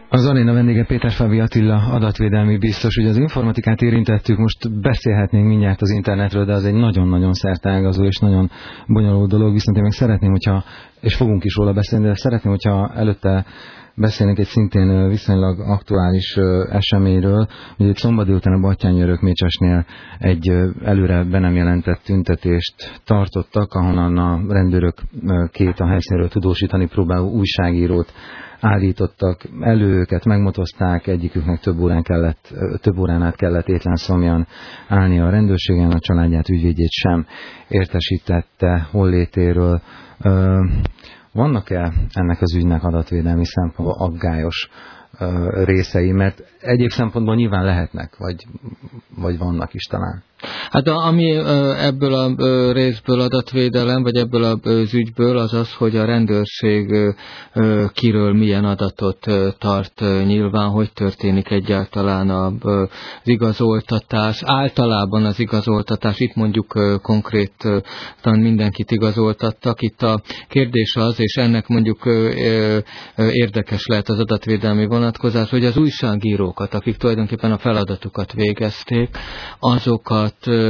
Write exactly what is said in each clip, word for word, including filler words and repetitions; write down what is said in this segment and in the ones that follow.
Az aréna vendége Péter Fáby Attila, adatvédelmi biztos. Ugye az informatikát érintettük, most beszélhetnénk mindjárt az internetről, de az egy nagyon-nagyon szerteágazó és nagyon bonyolult dolog, viszont én meg szeretném, hogyha, és fogunk is róla beszélni, de szeretném, hogyha előtte beszélnénk egy szintén viszonylag aktuális eseményről. Ugye itt szombat délután a Batthyány Örökmécsesnél egy előre be nem jelentett tüntetést tartottak, ahonnan a rendőrök két a helyszínről tudósítani próbáló újságírót állítottak elő, őket megmotozták, egyiküknek több órán kellett, több órán át kellett étlenszomjan állni a rendőrségen, a családját, ügyvédjét sem értesítette hollétéről. Vannak-e ennek az ügynek adatvédelmi szempontból aggályos részei, mert egyéb szempontból nyilván lehetnek, vagy, vagy vannak is talán. Hát ami ebből a részből adatvédelem, vagy ebből az ügyből az az, hogy a rendőrség kiről milyen adatot tart nyilván, hogy történik egyáltalán az igazoltatás. Általában az igazoltatás, itt mondjuk konkrétan mindenkit igazoltattak. Itt a kérdés az, és ennek mondjuk érdekes lehet az adatvédelmi vonatkozás, hogy az újságírókat, akik tulajdonképpen a feladatukat végezték, azokat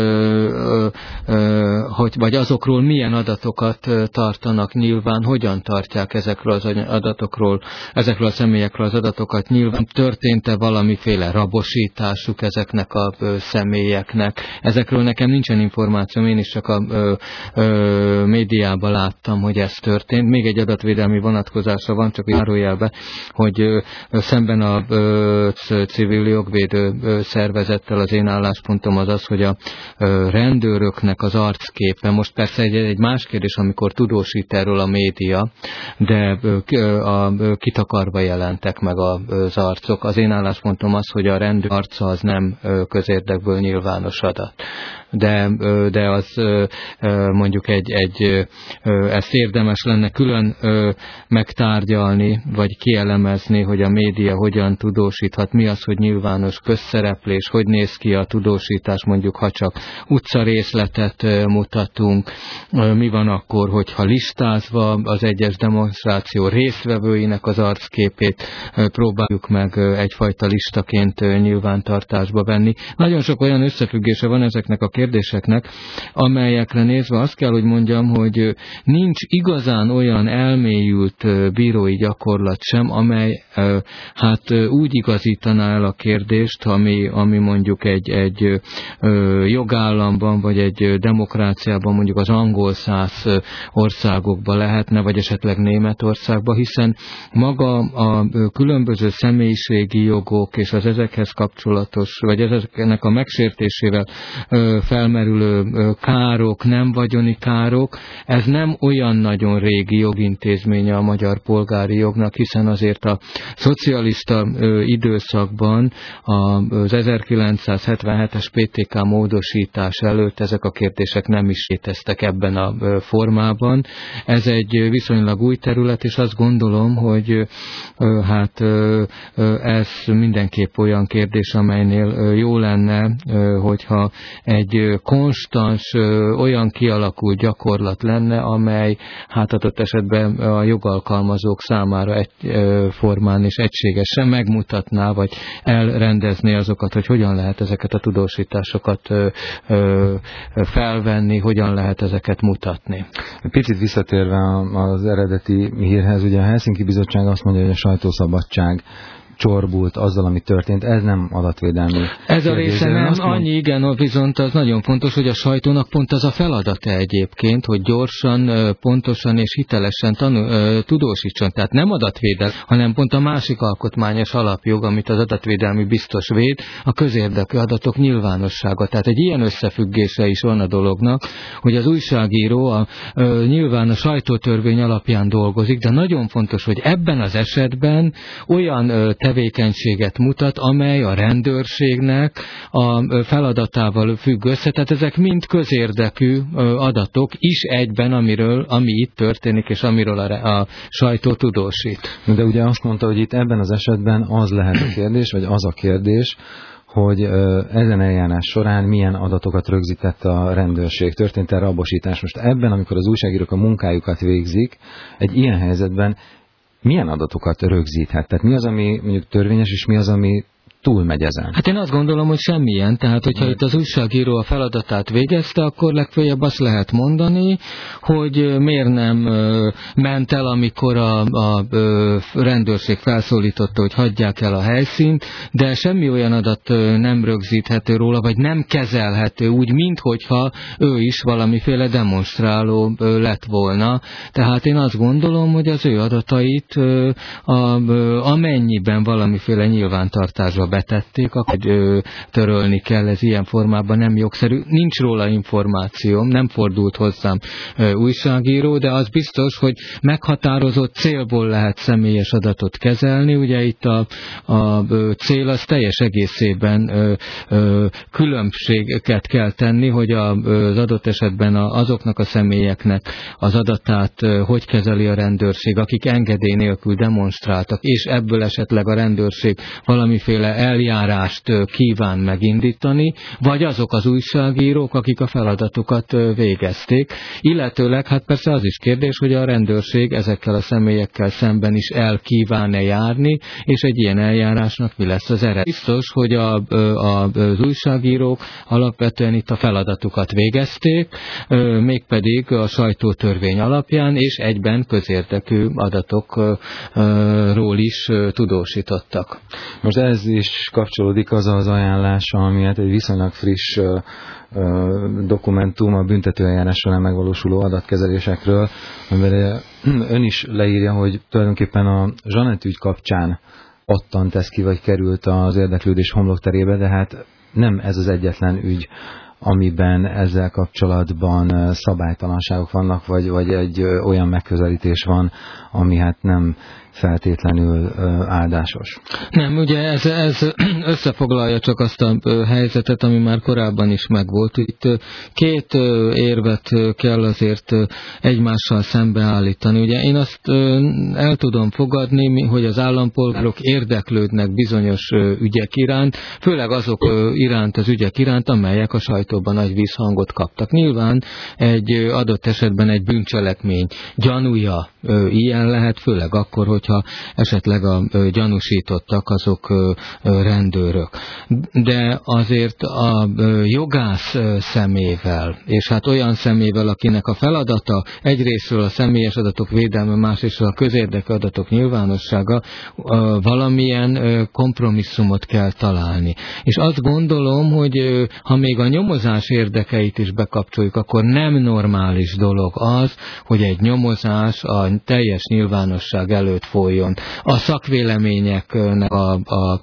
hogy, vagy azokról milyen adatokat tartanak nyilván, hogyan tartják ezekről az adatokról, ezekről a személyekről az adatokat nyilván, történt-e valamiféle rabosításuk ezeknek a személyeknek. Ezekről nekem nincsen információm, én is csak a ö, ö, médiában láttam, hogy ez történt. Még egy adatvédelmi vonatkozásra van, csak zárójelbe, hogy ö, szemben a ö, civil jogvédő ö, szervezettel az én álláspontom az az, hogy a rendőröknek az arcképe, most persze egy, egy más kérdés, amikor tudósít erről a média, de a, kitakarva jelentek meg az arcok. Az én álláspontom az, hogy a rendőr arca az nem közérdekből nyilvános adat. De, de az mondjuk egy, egy, ezt érdemes lenne külön megtárgyalni, vagy kielemezni, hogy a média hogyan tudósíthat, mi az, hogy nyilvános közszereplés, hogy néz ki a tudósítás, mondjuk ha csak utcarészletet mutatunk, mi van akkor, hogyha listázva az egyes demonstráció résztvevőinek az arcképét próbáljuk meg egyfajta listaként nyilvántartásba venni. Nagyon sok olyan összefüggése van ezeknek a kérdéseknek, amelyekre nézve azt kell, hogy mondjam, hogy nincs igazán olyan elmélyült bírói gyakorlat sem, amely hát úgy igazítaná el a kérdést, ami, ami mondjuk egy, egy jogállamban, vagy egy demokráciában, mondjuk az angol száz országokban lehetne, vagy esetleg Németországban, hiszen maga a különböző személyiségi jogok és az ezekhez kapcsolatos, vagy ezeknek a megsértésével felmerülő károk, nem vagyoni károk, ez nem olyan nagyon régi jogintézménye a magyar polgári jognak, hiszen azért a szocialista időszakban az ezerkilencszázhetvenhetes pé té ká módosítás előtt ezek a kérdések nem is léteztek ebben a formában. Ez egy viszonylag új terület, és azt gondolom, hogy hát ez mindenképp olyan kérdés, amelynél jó lenne, hogyha egy konstans, olyan kialakult gyakorlat lenne, amely hát adott esetben a jogalkalmazók számára egyformán és egységesen megmutatná, vagy elrendezné azokat, hogy hogyan lehet ezeket a tudósításokat felvenni, hogyan lehet ezeket mutatni. Picit visszatérve az eredeti hírhez, ugye a Helsinki Bizottság azt mondja, hogy a sajtószabadság csorbult azzal, ami történt. Ez nem adatvédelmi. Ez a része nem, mond... annyi igen, viszont az nagyon fontos, hogy a sajtónak pont az a feladata egyébként, hogy gyorsan, pontosan és hitelesen tanul, tudósítson. Tehát nem adatvédelem, hanem pont a másik alkotmányos alapjog, amit az adatvédelmi biztos véd, a közérdekű adatok nyilvánossága. Tehát egy ilyen összefüggése is van a dolognak, hogy az újságíró a, a, nyilván a sajtótörvény alapján dolgozik, de nagyon fontos, hogy ebben az esetben olyan tevékenységet mutat, amely a rendőrségnek a feladatával függ össze. Tehát ezek mind közérdekű adatok is egyben, amiről, ami itt történik, és amiről a, a sajtó tudósít. De ugye azt mondta, hogy itt ebben az esetben az lehet a kérdés, vagy az a kérdés, hogy ezen eljárás során milyen adatokat rögzített a rendőrség. Történt erre rabosítás. Most ebben, amikor az újságírók a munkájukat végzik, egy ilyen helyzetben milyen adatokat rögzíthet? Tehát mi az, ami mondjuk törvényes, és mi az, ami túlmegy ezen? Hát én azt gondolom, hogy semmilyen. Tehát, hogyha hmm. itt az újságíró a feladatát végezte, akkor legfeljebb azt lehet mondani, hogy miért nem ment el, amikor a, a rendőrség felszólította, hogy hagyják el a helyszínt, de semmi olyan adat nem rögzíthető róla, vagy nem kezelhető úgy, minthogyha ő is valamiféle demonstráló lett volna. Tehát én azt gondolom, hogy az ő adatait a, amennyiben valamiféle nyilvántartásba betették, akkor törölni kell, ez ilyen formában nem jogszerű. Nincs róla információm, nem fordult hozzám újságíró, de az biztos, hogy meghatározott célból lehet személyes adatot kezelni. Ugye itt a, a cél az teljes egészében ö, ö, különbséget kell tenni, hogy a, az adott esetben azoknak a személyeknek az adatát hogy kezeli a rendőrség, akik engedély nélkül demonstráltak, és ebből esetleg a rendőrség valamiféle eljárást kíván megindítani, vagy azok az újságírók, akik a feladatukat végezték. Illetőleg, hát persze az is kérdés, hogy a rendőrség ezekkel a személyekkel szemben is el kíván-e járni, és egy ilyen eljárásnak mi lesz az eredmény. Biztos, hogy a, a, az újságírók alapvetően itt a feladatukat végezték, mégpedig a sajtótörvény alapján, és egyben közérdekű adatokról is tudósítottak. Most ez is kapcsolódik az az ajánlása, ami hát egy viszonylag friss uh, uh, dokumentum a büntetőeljárás során megvalósuló adatkezelésekről, amivel ön is leírja, hogy tulajdonképpen a Zsanett ügy kapcsán pattant ez ki, vagy került az érdeklődés homlokterébe, de hát nem ez az egyetlen ügy, amiben ezzel kapcsolatban szabálytalanságok vannak, vagy, vagy egy olyan megközelítés van, ami hát nem feltétlenül áldásos. Nem, ugye ez, ez összefoglalja csak azt a helyzetet, ami már korábban is megvolt. Itt két érvet kell azért egymással szembeállítani. Ugye én azt el tudom fogadni, hogy az állampolgárok érdeklődnek bizonyos ügyek iránt, főleg azok iránt az ügyek iránt, amelyek a sajtóban nagy visszhangot kaptak. Nyilván egy adott esetben egy bűncselekmény gyanúja ilyen lehet, főleg akkor, hogyha esetleg a gyanúsítottak azok rendőrök. De azért a jogász szemével, és hát olyan szemével, akinek a feladata egyrésztről a személyes adatok védelme, másrésztről a közérdekű adatok nyilvánossága, valamilyen kompromisszumot kell találni. És azt gondolom, hogy ha még a nyomozás érdekeit is bekapcsoljuk, akkor nem normális dolog az, hogy egy nyomozás a teljes nyilvánosság előtt folyjon. A szakvéleményeknek a, a, a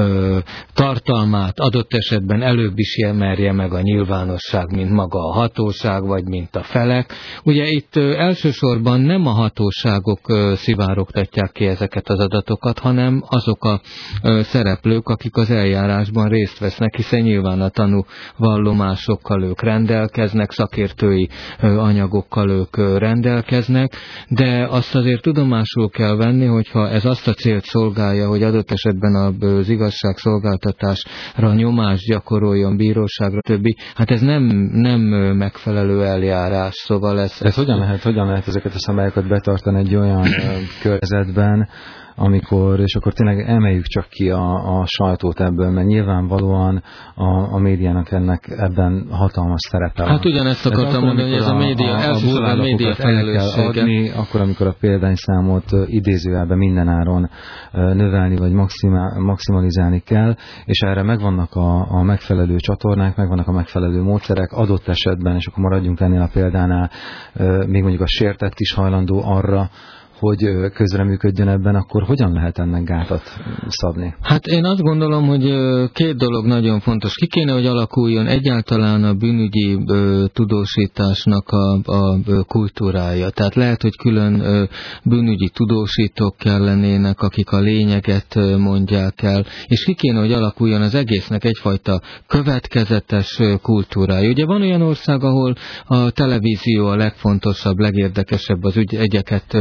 tartalmát adott esetben előbb is merje meg a nyilvánosság, mint maga a hatóság, vagy mint a felek. Ugye itt elsősorban nem a hatóságok szivárogtatják ki ezeket az adatokat, hanem azok a szereplők, akik az eljárásban részt vesznek, hiszen nyilván a tanúvallomásokkal ők rendelkeznek, szakértői anyagokkal ők rendelkeznek, de azt azért tudomásul kell venni, hogyha ez azt a célt szolgálja, hogy adott esetben az igazságszolgáltatásra nyomást gyakoroljon, bíróságra, többi, hát ez nem, nem megfelelő eljárás, szóval ez... Ez hogyan lehet, hogyan lehet ezeket a szabályokat betartani egy olyan környezetben, amikor, és akkor tényleg emeljük csak ki a, a sajtót ebből, mert nyilvánvalóan a, a médiának ennek ebben hatalmas szerepe van. Hát ugyanezt akartam mondani, hogy ez a média, a, elsősorban a média felelőssége. Adni, akkor, amikor a példányszámot idézőjelben mindenáron növelni, vagy maximál, maximalizálni kell, és erre megvannak a, a megfelelő csatornák, megvannak a megfelelő módszerek, adott esetben, és akkor maradjunk ennél a példánál, még mondjuk a sértett is hajlandó arra, hogy közreműködjön ebben, akkor hogyan lehet ennek gátat szabni? Hát én azt gondolom, hogy két dolog nagyon fontos. Ki kéne, hogy alakuljon egyáltalán a bűnügyi ö, tudósításnak a, a kultúrája. Tehát lehet, hogy külön ö, bűnügyi tudósítók kellenének, akik a lényeget mondják el, és ki kéne, hogy alakuljon az egésznek egyfajta következetes kultúrája. Ugye van olyan ország, ahol a televízió a legfontosabb, legérdekesebb az ügy, egyeket közvetít,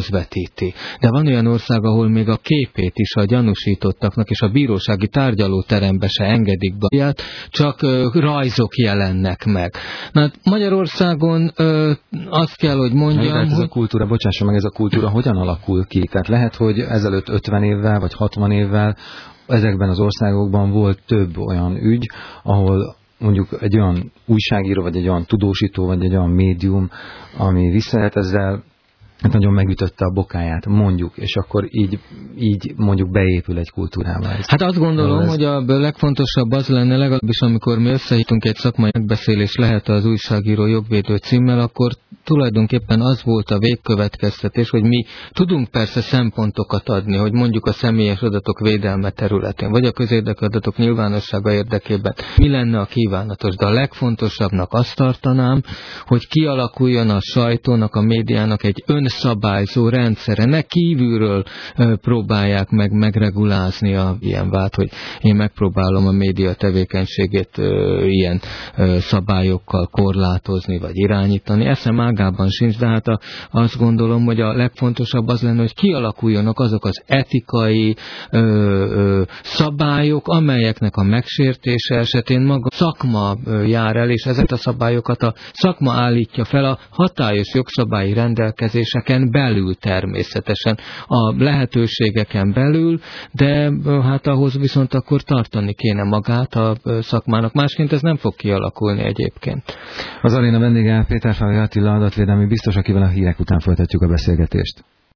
közvetíti. De van olyan ország, ahol még a képét is a gyanúsítottaknak és a bírósági tárgyalóterembe se engedik be, csak rajzok jelennek meg. Na hát Magyarországon ö, azt kell, hogy mondjam, Na, ez hogy... a kultúra, bocsássa meg, ez a kultúra hogyan alakul ki? Tehát lehet, hogy ezelőtt ötven évvel vagy hatvan évvel ezekben az országokban volt több olyan ügy, ahol mondjuk egy olyan újságíró, vagy egy olyan tudósító, vagy egy olyan médium, ami visszahet ezzel, hát nagyon megütötte a bokáját, mondjuk, és akkor így, így mondjuk beépül egy kultúrába. Hát azt gondolom, ez... hogy a legfontosabb az lenne, legalábbis amikor mi összehívtunk egy szakmai megbeszélés lehet az újságíró jogvédő címmel, akkor tulajdonképpen az volt a végkövetkeztetés, hogy mi tudunk persze szempontokat adni, hogy mondjuk a személyes adatok védelme területén, vagy a közérdekű adatok nyilvánossága érdekében mi lenne a kívánatos, de a legfontosabbnak azt tartanám, hogy kialakuljon a sajtónak, a médiának egy önszabályzó rendszere, ne kívülről ö, próbálják meg megregulázni a ilyen vált, hogy én megpróbálom a média tevékenységét ö, ilyen ö, szabályokkal korlátozni, vagy irányítani. Eszem ágában sincs, de hát a, azt gondolom, hogy a legfontosabb az lenne, hogy kialakuljanak azok az etikai ö, ö, szabályok, amelyeknek a megsértése esetén maga szakma ö, jár el, és ezeket a szabályokat a szakma állítja fel a hatályos jogszabályi rendelkezéseken belül természetesen, a lehetőségeken belül, de hát ahhoz viszont akkor tartani kéne magát a szakmának. Másként ez nem fog kialakulni egyébként. Az aréna vendége Péterfalvi Attila adatvédelmi biztos, akivel a hírek után folytatjuk a beszélgetést.